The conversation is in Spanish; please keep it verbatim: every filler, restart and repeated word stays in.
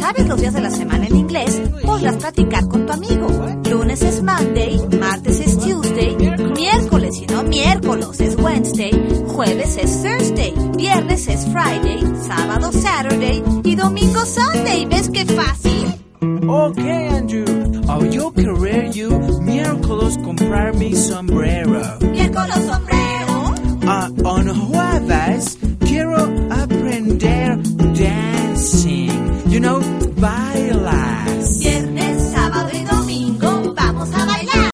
sabes los días de la semana en inglés, podrás platicar con tu amigo. Lunes es Monday, martes es Tuesday, miércoles y no miércoles es Wednesday, jueves es Thursday, viernes es Friday, sábado Saturday y domingo Sunday. ¿Ves qué fácil? Okay, Andrew. Oh, yo querer you miércoles comprar mi sombrero. ¿Miércoles sombrero? Ah,